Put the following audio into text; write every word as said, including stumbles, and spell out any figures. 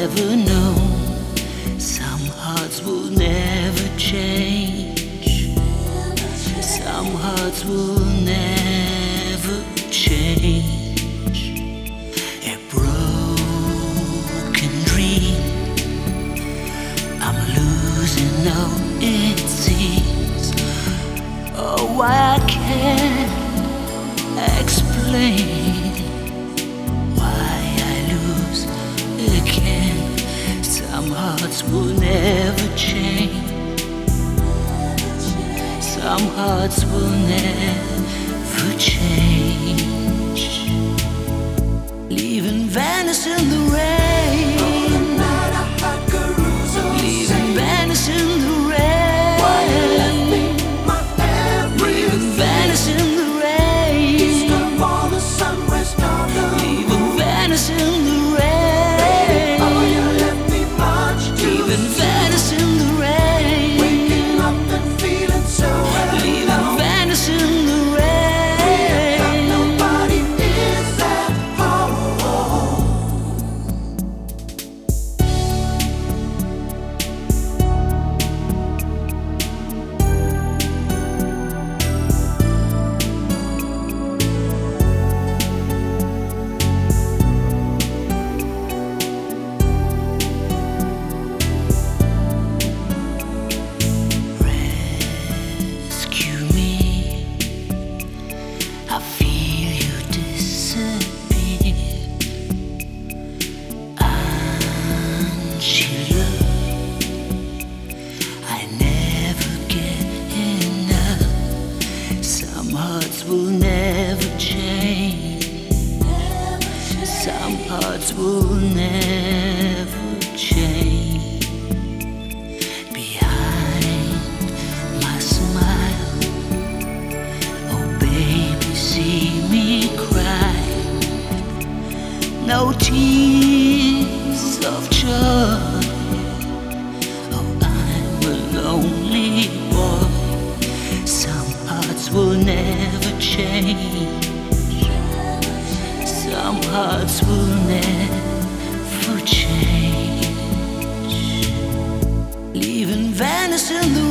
never know. Some hearts will never change. Some hearts will never change. A broken dream I'm losing, now it seems. Oh, I can't explain why I lose again. Some hearts will never change. Some hearts will never change. Leaving Venice in the rain. Leaving Venice in the rain. Leaving Venice in the rain. Leaving Venice in the rain. Leaving Venice in the rain. Waking up and feeling so Leaving Venice in the rain. nobody is at home. Rescue me. I feel you disappear. Angela, I never get enough. Some hearts will never change. Some hearts will never change. Behind my smile, oh baby, see me cry. No tears of joy. Oh, I'm a lonely boy. Some hearts will never change. Some hearts will never change. Leaving Venice in the